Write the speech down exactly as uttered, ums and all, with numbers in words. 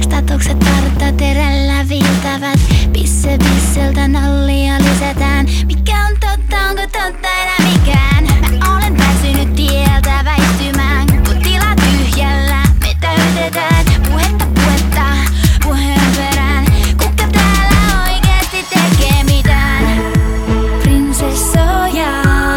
Statukset partaterällä viiltävät. Pisse pisseltä nollia lisätään. Mikä on totta, onko totta enää?